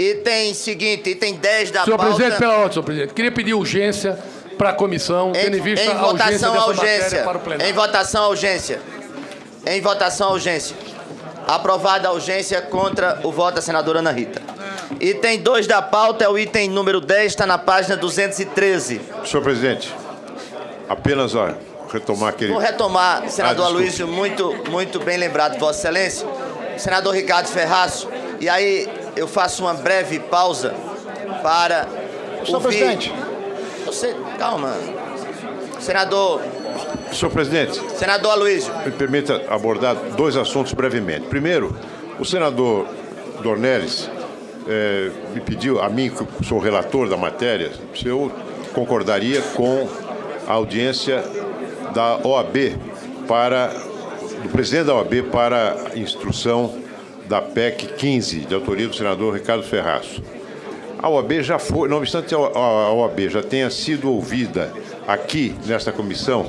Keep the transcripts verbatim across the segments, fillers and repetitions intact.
Item seguinte, item dez da Senhor pauta... presidente, pela ordem, senhor presidente. Queria pedir urgência para a comissão, tendo em vista em a urgência votação dessa a urgência. matéria para o plenário. Em votação a urgência. Em votação a urgência. Aprovada a urgência contra o voto da senadora Ana Rita. Item dois da pauta é o item número dez, está na página duzentos e treze. Senhor presidente, apenas ó, retomar aquele... Vou retomar, senador Ah, Aloysio, muito, muito bem lembrado, Vossa Excelência. Senador Ricardo Ferraço, e aí eu faço uma breve pausa para Senhor ouvir... presidente. Você, calma. Senador... Senhor presidente, Senador Aloysio. me permita abordar dois assuntos brevemente. Primeiro, o senador Dornelles eh, me pediu, a mim, que sou relator da matéria, se eu concordaria com a audiência da O A B para, do presidente da O A B para a instrução da P E C quinze, de autoria do senador Ricardo Ferraço. A O A B já foi, não obstante a O A B já tenha sido ouvida aqui nesta comissão,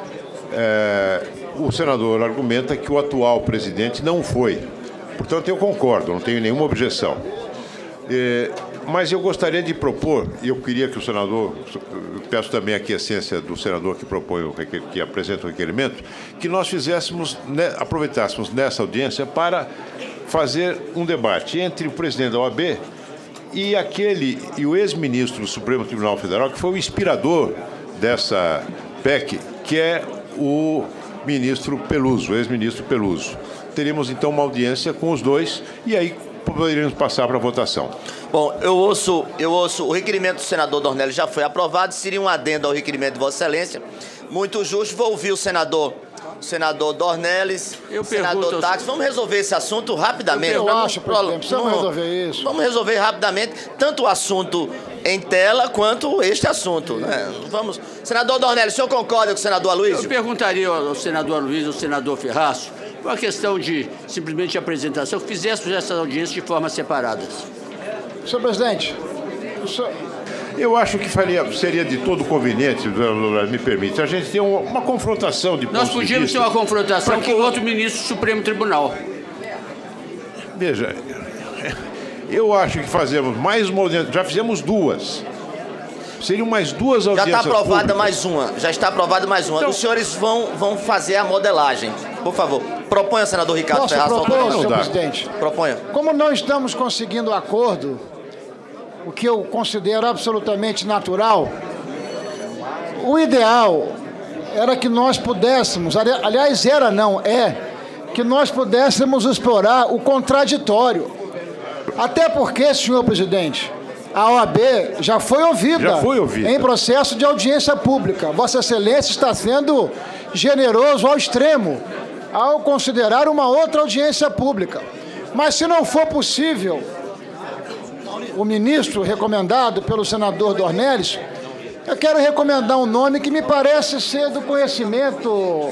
é, o senador argumenta que o atual presidente não foi. Portanto, eu concordo, não tenho nenhuma objeção. É, mas eu gostaria de propor, e eu queria que o senador, eu peço também a aquiescência do senador que propõe, o, que apresenta o requerimento, que nós fizéssemos, né, aproveitássemos nessa audiência para fazer um debate entre o presidente da O A B e aquele, e o ex-ministro do Supremo Tribunal Federal, que foi o inspirador dessa P E C, que é o ministro Peluso, o ex-ministro Peluso. Teríamos, então, uma audiência com os dois e aí poderíamos passar para a votação. Bom, eu ouço, eu ouço, o requerimento do senador Dornelles já foi aprovado, seria um adendo ao requerimento de Vossa Excelência. Muito justo, vou ouvir o senador, o senador Dornelles, Eu o senador pergunto- Táxi. Vamos resolver esse assunto rapidamente. Eu Pra não- acho, presidente, precisamos não- resolver isso. Vamos resolver rapidamente, tanto o assunto em tela quanto este assunto, né? Vamos. Senador Dornelles, o senhor concorda com o senador Eu Aloysio? perguntaria ao senador Luiz, ao senador Ferraço, uma questão de simplesmente apresentação, que fizéssemos essas audiências de forma separadas. Senhor presidente, o senhor... Eu acho que faria, seria de todo conveniente, me permite, a gente ter uma, uma confrontação de Nós pontos de podíamos ter vista. uma confrontação Porque- com outro ministro do Supremo Tribunal. Veja, eu acho que fazemos mais uma audiência, já fizemos duas. Seriam mais duas Já audiências está aprovada públicas. mais uma. Já está aprovada mais uma. Então- Os senhores vão, vão fazer a modelagem. Por favor, proponha, senador Ricardo Posso Ferraz. propor, autorizado. senhor dá. presidente? Proponha. Como não estamos conseguindo acordo, o que eu considero absolutamente natural, o ideal era que nós pudéssemos, ali- aliás, era não, é, que nós pudéssemos explorar o contraditório. Até porque, senhor presidente, a O A B já foi ouvida, Já foi ouvida. em processo de audiência pública. Vossa Excelência está sendo generoso ao extremo ao considerar uma outra audiência pública. Mas se não for possível, o ministro recomendado pelo senador Dornelles, eu quero recomendar um nome que me parece ser do conhecimento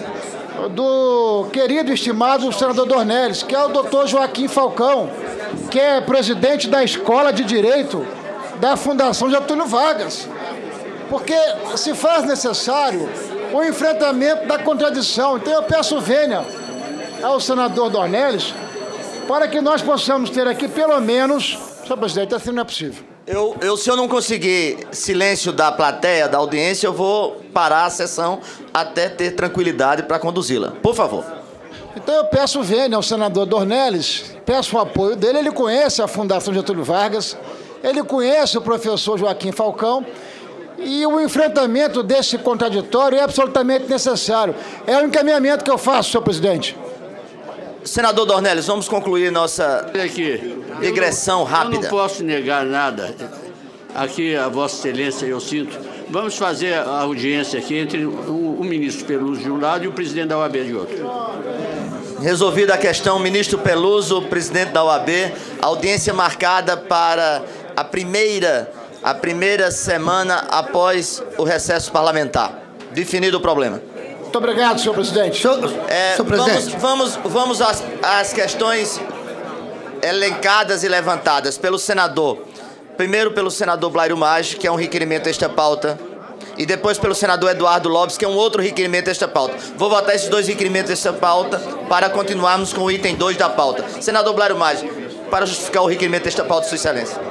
do querido e estimado senador Dornelles, que é o doutor Joaquim Falcão, que é presidente da Escola de Direito da Fundação Getúlio Vargas. Porque se faz necessário o enfrentamento da contradição. Então eu peço vênia ao senador Dornelles para que nós possamos ter aqui pelo menos... Senhor presidente, assim não é possível. Eu, eu, se eu não conseguir silêncio da plateia, da audiência, eu vou parar a sessão até ter tranquilidade para conduzi-la. Por favor. Então eu peço vênia ao senador Dornelles, peço o apoio dele, ele conhece a Fundação Getúlio Vargas, ele conhece o professor Joaquim Falcão, e o enfrentamento desse contraditório é absolutamente necessário. É o encaminhamento que eu faço, senhor presidente. Senador Dornelles, vamos concluir nossa Olha aqui, digressão eu não, rápida. Eu não posso negar nada. Aqui, a Vossa Excelência, eu sinto. Vamos fazer a audiência aqui entre o, o ministro Peluso de um lado e o presidente da O A B de outro. Resolvida a questão, ministro Peluso, presidente da O A B, audiência marcada para a primeira, a primeira semana após o recesso parlamentar. Definido o problema. Muito obrigado, senhor presidente. É, Senhor presidente. Vamos, vamos, vamos às, às questões elencadas e levantadas pelo senador. Primeiro pelo senador Blairo Maggi, que é um requerimento desta pauta, e depois pelo senador Eduardo Lopes, que é um outro requerimento desta pauta. Vou votar esses dois requerimentos desta pauta para continuarmos com o item dois da pauta. Senador Blairo Maggi, para justificar o requerimento desta pauta, Sua Excelência.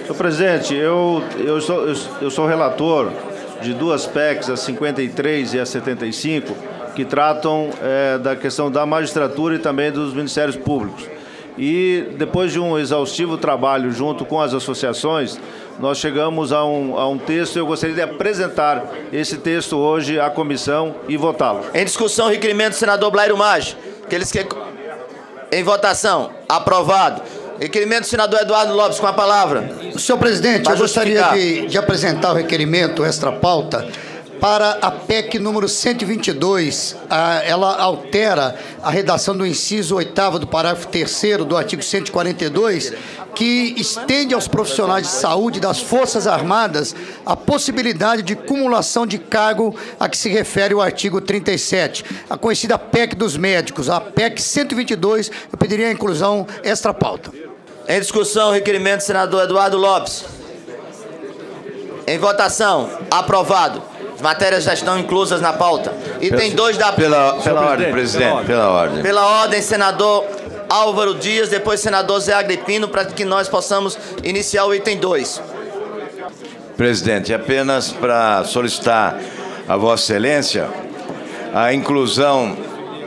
Senhor presidente, eu, eu, sou, eu, eu sou relator de duas P E Cs, a cinquenta e três e a setenta e cinco, que tratam é, da questão da magistratura e também dos ministérios públicos. E depois de um exaustivo trabalho junto com as associações, nós chegamos a um, a um texto e eu gostaria de apresentar esse texto hoje à comissão e votá-lo. Em discussão, requerimento do senador Blairo Maggi. Aqueles que... Em votação. Aprovado. Requerimento do senador Eduardo Lopes, com a palavra. Senhor presidente, Pra eu gostaria justificar. de, de apresentar o requerimento extra-pauta para a P E C número cento e vinte e dois. Ah, ela altera a redação do inciso oitavo do parágrafo terceiro do artigo cento e quarenta e dois, que estende aos profissionais de saúde das Forças Armadas a possibilidade de cumulação de cargo a que se refere o artigo trinta e sete, a conhecida P E C dos médicos. A P E C cento e vinte e dois, eu pediria a inclusão extra-pauta. Em discussão, requerimento do senador Eduardo Lopes. Em votação. Aprovado. As matérias já estão inclusas na pauta. Item dois da... Pela, pela ordem, presidente, pela ordem. Pela ordem, senador Álvaro Dias, depois senador Zé Agripino, para que nós possamos iniciar o item dois. Presidente, apenas para solicitar a Vossa Excelência a inclusão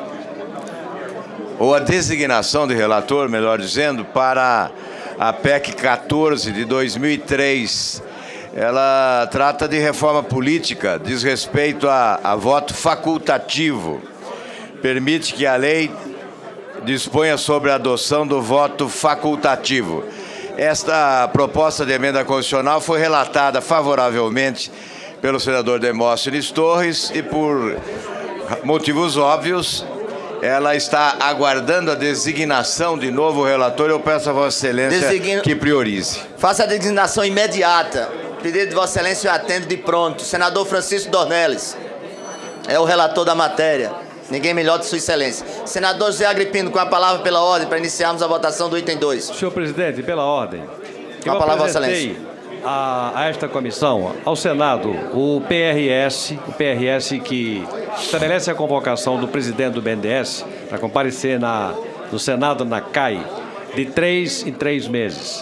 ou a designação de relator, melhor dizendo, para a P E C quatorze de dois mil e três. Ela trata de reforma política, diz respeito a, a voto facultativo. Permite que a lei disponha sobre a adoção do voto facultativo. Esta proposta de emenda constitucional foi relatada favoravelmente pelo senador Demóstenes Torres e, por motivos óbvios, ela está aguardando a designação de novo relator. Eu peço a Vossa Excelência Designa... que priorize. Faça a designação imediata. Pedido de Vossa Excelência, eu atendo de pronto. Senador Francisco Dornelles é o relator da matéria. Ninguém melhor do que Sua Excelência. Senador Zé Agripino, com a palavra pela ordem, para iniciarmos a votação do item dois. Senhor presidente, pela ordem. Com a palavra, Vossa Excelência. A, a esta comissão, ao Senado, o P R S, o P R S que estabelece a convocação do presidente do B N D E S para comparecer na, no Senado, na C A I, de três em três meses.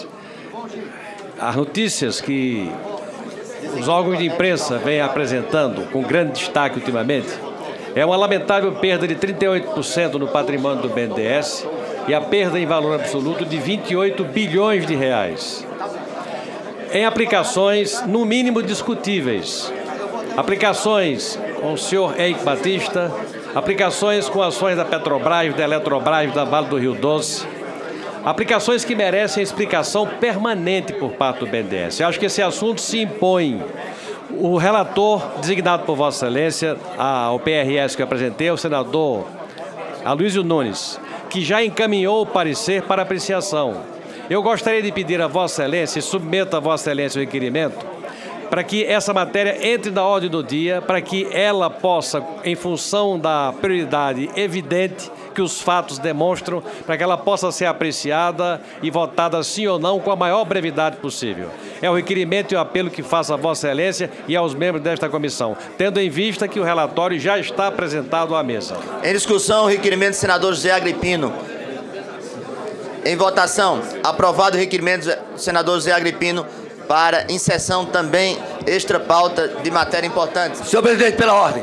As notícias que os órgãos de imprensa vêm apresentando com grande destaque ultimamente é uma lamentável perda de trinta e oito por cento no patrimônio do B N D E S e a perda em valor absoluto de vinte e oito bilhões de reais. Em aplicações, no mínimo, discutíveis. Aplicações com o senhor Eike Batista, aplicações com ações da Petrobras, da Eletrobras, da Vale do Rio Doce, aplicações que merecem explicação permanente por parte do B N D E S. Eu acho que esse assunto se impõe. O relator designado por Vossa Excelência, ao P R S que eu apresentei, o senador Aloysio Nunes, que já encaminhou o parecer para apreciação. Eu gostaria de pedir a Vossa Excelência, e submeto a Vossa Excelência o requerimento, para que essa matéria entre na ordem do dia, para que ela possa, em função da prioridade evidente que os fatos demonstram, para que ela possa ser apreciada e votada sim ou não com a maior brevidade possível. É o requerimento e o apelo que faço a Vossa Excelência e aos membros desta comissão, tendo em vista que o relatório já está apresentado à mesa. Em discussão, o requerimento do senador José Agripino. Em votação, aprovado o requerimento do senador José Agripino para inserção também extra pauta de matéria importante. Senhor presidente, pela ordem.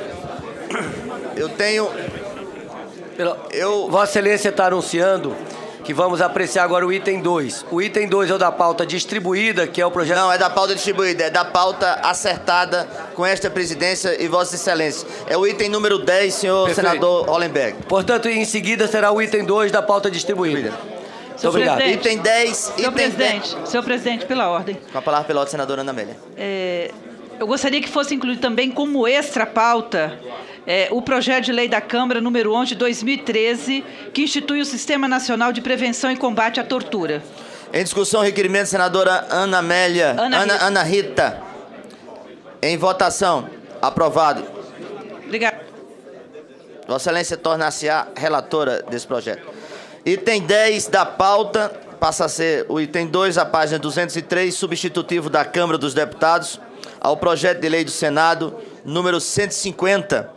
Eu tenho... Pela... Eu... Vossa Excelência está anunciando que vamos apreciar agora o item dois. O item dois é o da pauta distribuída, que é o projeto... Não, é da pauta distribuída, é da pauta acertada com esta presidência e Vossa Excelência. É o item número dez, senhor Perfeito. senador Hollenberg. Portanto, em seguida será o item dois da pauta distribuída. Muito obrigado. Item dez... Senhor item presidente, dez. senhor presidente, pela ordem. Com a palavra pela ordem, senadora Ana Amélia. É, eu gostaria que fosse incluído também como extra pauta é, o projeto de lei da Câmara número onze de dois mil e treze, que institui o Sistema Nacional de Prevenção e Combate à Tortura. Em discussão, requerimento, senadora Ana Amélia. Ana Ana, Rita. Ana Rita. Em votação. Aprovado. Obrigada. Vossa Excelência torna-se a relatora desse projeto. Item dez da pauta passa a ser o item dois, a página duzentos e três, substitutivo da Câmara dos Deputados, ao projeto de lei do Senado, número cento e cinquenta,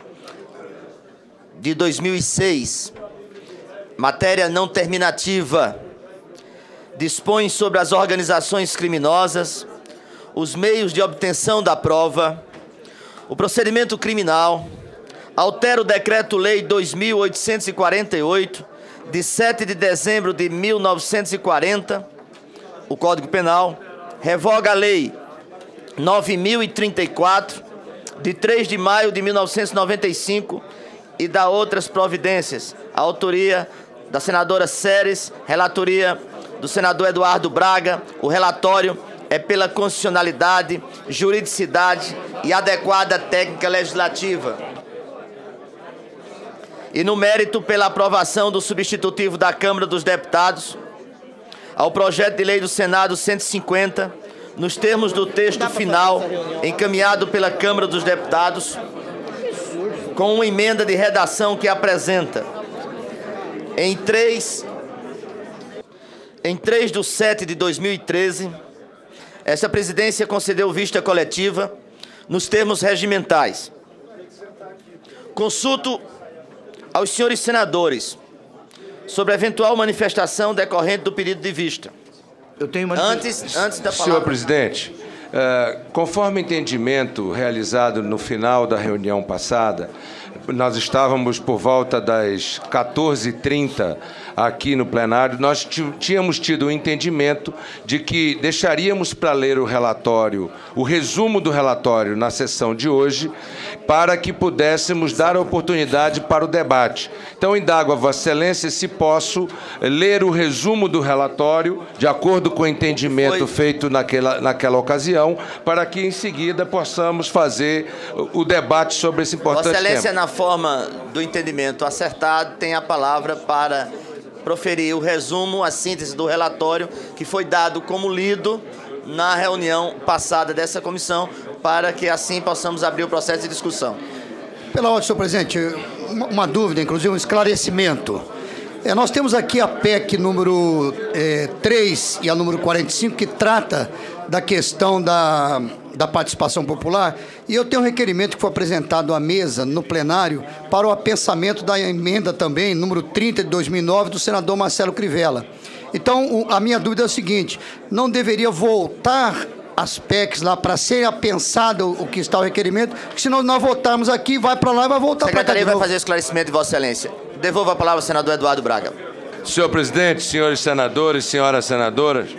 de dois mil e seis. Matéria não terminativa. dispõe sobre as organizações criminosas, os meios de obtenção da prova, o procedimento criminal, altera o Decreto-Lei dois mil oitocentos e quarenta e oito, de sete de dezembro de mil novecentos e quarenta, o Código Penal, revoga a Lei nove mil e trinta e quatro, de três de maio de mil novecentos e noventa e cinco, e dá outras providências. A autoria da senadora Séries, relatoria do senador Eduardo Braga. O relatório é pela constitucionalidade, juridicidade e adequada técnica legislativa. E no mérito, pela aprovação do substitutivo da Câmara dos Deputados ao projeto de lei do Senado cento e cinquenta, nos termos do texto final encaminhado pela Câmara dos Deputados, com uma emenda de redação que apresenta em três, em três de setembro de dois mil e treze, esta presidência concedeu vista coletiva nos termos regimentais. Consulto aos senhores senadores sobre a eventual manifestação decorrente do pedido de vista. Eu tenho antes, antes da palavra. Senhor presidente, uh, conforme entendimento realizado no final da reunião passada, nós estávamos por volta das quatorze e trinta aqui no plenário, nós tínhamos tido o entendimento de que deixaríamos para ler o relatório, o resumo do relatório na sessão de hoje, para que pudéssemos dar a oportunidade para o debate. Então, indago a Vossa Excelência se posso ler o resumo do relatório, de acordo com o entendimento feito naquela, naquela ocasião, para que, em seguida, possamos fazer o debate sobre esse importante tema. Vossa Excelência, na forma do entendimento acertado, tem a palavra para proferir o resumo, a síntese do relatório que foi dado como lido na reunião passada dessa comissão, para que assim possamos abrir o processo de discussão. Pela ordem, senhor presidente, uma, uma dúvida, inclusive um esclarecimento. É, nós temos aqui a P E C número é, três e a número quarenta e cinco, que trata da questão da, da participação popular, e eu tenho um requerimento que foi apresentado à mesa, no plenário, para o apensamento da emenda também, número trinta de dois mil e nove, do senador Marcelo Crivella. Então, a minha dúvida é o seguinte: não deveria voltar as P E Cs lá para ser apensado o que está o requerimento, porque senão nós votarmos aqui, vai para lá e vai voltar para cá. A Secretaria vai fazer o esclarecimento de Vossa Excelência. Devolvo a palavra ao senador Eduardo Braga. Senhor presidente, senhores senadores, senhoras senadoras,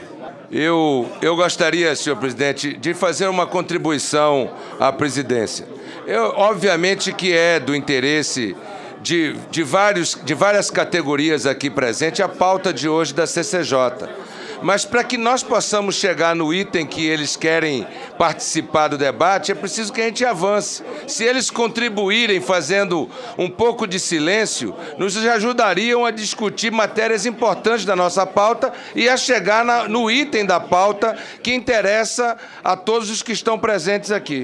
eu, eu gostaria, senhor presidente, de fazer uma contribuição à presidência. Eu, obviamente que é do interesse de, de, vários, de várias categorias aqui presentes a pauta de hoje da C C J. Mas para que nós possamos chegar no item que eles querem participar do debate, é preciso que a gente avance. Se eles contribuírem fazendo um pouco de silêncio, nos ajudariam a discutir matérias importantes da nossa pauta e a chegar na, no item da pauta que interessa a todos os que estão presentes aqui.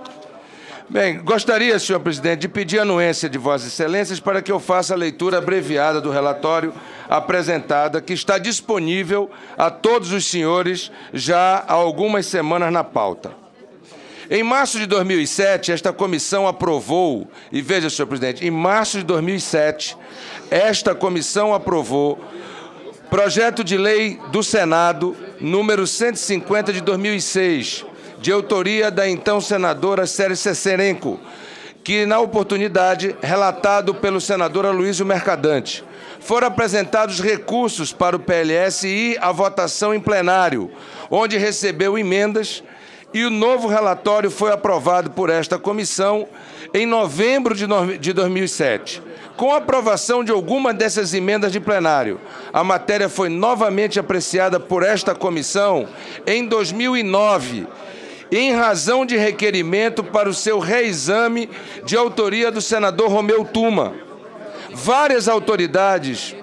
Bem, gostaria, senhor presidente, de pedir a anuência de Vossas Excelências para que eu faça a leitura abreviada do relatório apresentada, que está disponível a todos os senhores já há algumas semanas na pauta. Em março de dois mil e sete, esta comissão aprovou, e veja, senhor presidente, em março de dois mil e sete, esta comissão aprovou projeto de lei do Senado, número cento e cinquenta de dois mil e seis, de autoria da então senadora Séries Serenco, que, na oportunidade, relatado pelo senador Aloysio Mercadante. Foram apresentados recursos para o P L S e a votação em plenário, onde recebeu emendas, e o novo relatório foi aprovado por esta comissão em novembro de dois mil e sete. Com a aprovação de algumas dessas emendas de plenário, a matéria foi novamente apreciada por esta comissão em dois mil e nove, em razão de requerimento para o seu reexame de autoria do senador Romeu Tuma. Várias autoridades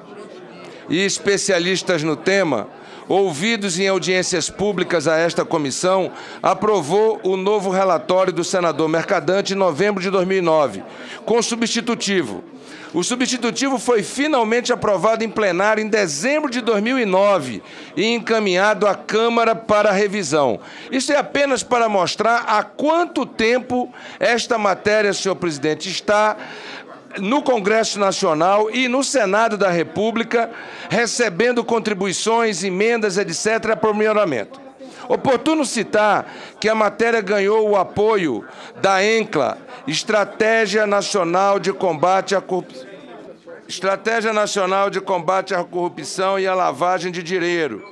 e especialistas no tema, ouvidos em audiências públicas a esta comissão, aprovou o novo relatório do senador Mercadante em novembro de dois mil e nove, com substitutivo. O substitutivo foi finalmente aprovado em plenário em dezembro de dois mil e nove e encaminhado à Câmara para revisão. Isso é apenas para mostrar há quanto tempo esta matéria, senhor presidente, está no Congresso Nacional e no Senado da República, recebendo contribuições, emendas, etcétera, para aprimoramento. Oportuno citar que a matéria ganhou o apoio da ENCLA, Estratégia Nacional de Combate à Corrupção, Estratégia Nacional de Combate à Corrupção e à Lavagem de Dinheiro,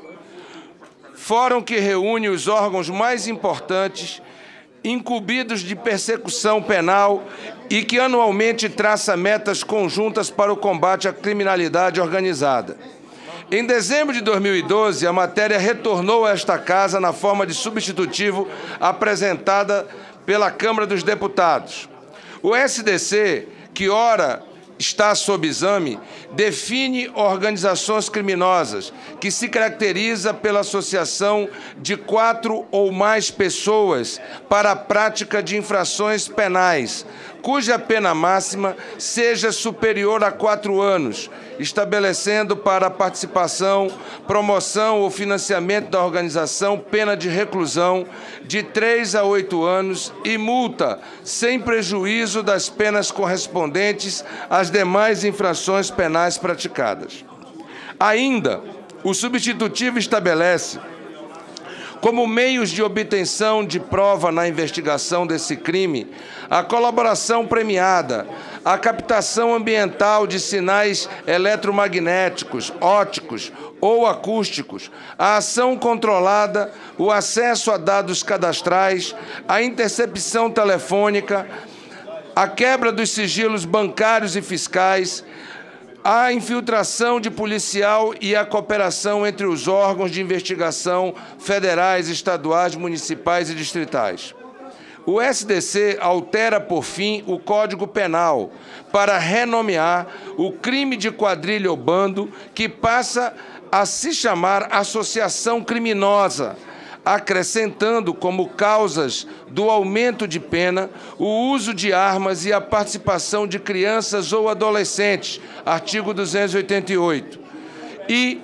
fórum que reúne os órgãos mais importantes incumbidos de persecução penal e que anualmente traça metas conjuntas para o combate à criminalidade organizada. Em dezembro de dois mil e doze, a matéria retornou a esta casa na forma de substitutivo apresentada pela Câmara dos Deputados. O S D C, que ora está sob exame, define organizações criminosas, que se caracteriza pela associação de quatro ou mais pessoas para a prática de infrações penais, cuja pena máxima seja superior a quatro anos, estabelecendo para a participação, promoção ou financiamento da organização pena de reclusão de três a oito anos e multa, sem prejuízo das penas correspondentes às demais infrações penais praticadas. Ainda, o substitutivo estabelece como meios de obtenção de prova na investigação desse crime, a colaboração premiada, a captação ambiental de sinais eletromagnéticos, ópticos ou acústicos, a ação controlada, o acesso a dados cadastrais, a intercepção telefônica, a quebra dos sigilos bancários e fiscais, a infiltração de policial e a cooperação entre os órgãos de investigação federais, estaduais, municipais e distritais. O S D C altera, por fim, o Código Penal para renomear o crime de quadrilha ou bando, que passa a se chamar associação criminosa, acrescentando como causas do aumento de pena o uso de armas e a participação de crianças ou adolescentes, artigo duzentos e oitenta e oito. E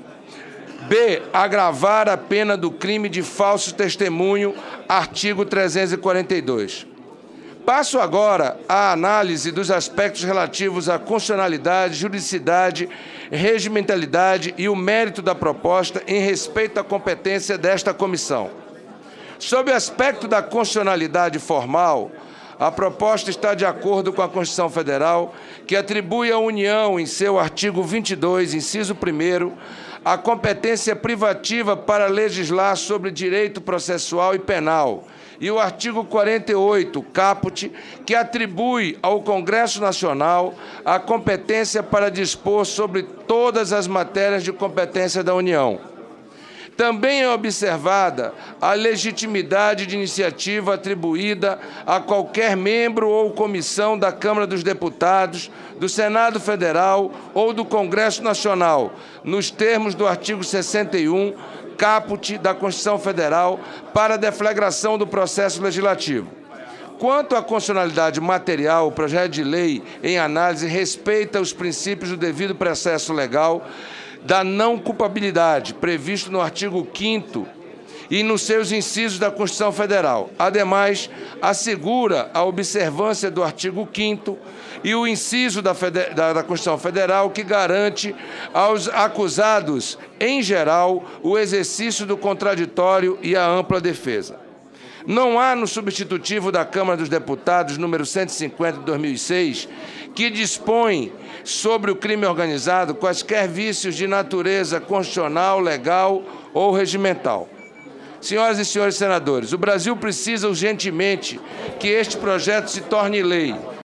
B. Agravar a pena do crime de falso testemunho, artigo trezentos e quarenta e dois. Passo agora à análise dos aspectos relativos à constitucionalidade, juridicidade, regimentalidade e o mérito da proposta em respeito à competência desta comissão. Sob o aspecto da constitucionalidade formal, a proposta está de acordo com a Constituição Federal, que atribui à União, em seu artigo vinte e dois, inciso primeiro, a competência privativa para legislar sobre direito processual e penal, e o artigo quarenta e oito, caput, que atribui ao Congresso Nacional a competência para dispor sobre todas as matérias de competência da União. Também é observada a legitimidade de iniciativa atribuída a qualquer membro ou comissão da Câmara dos Deputados, do Senado Federal ou do Congresso Nacional, nos termos do artigo sessenta e um, caput da Constituição Federal, para a deflagração do processo legislativo. Quanto à constitucionalidade material, o projeto de lei em análise respeita os princípios do devido processo legal, da não culpabilidade, previsto no artigo quinto e nos seus incisos da Constituição Federal. Ademais, assegura a observância do artigo quinto e o inciso da, da, da Constituição Federal, que garante aos acusados, em geral, o exercício do contraditório e a ampla defesa. Não há no substitutivo da Câmara dos Deputados, número cento e cinquenta, de dois mil e seis, que dispõe sobre o crime organizado quaisquer vícios de natureza constitucional, legal ou regimental. Senhoras e senhores senadores, o Brasil precisa urgentemente que este projeto se torne lei.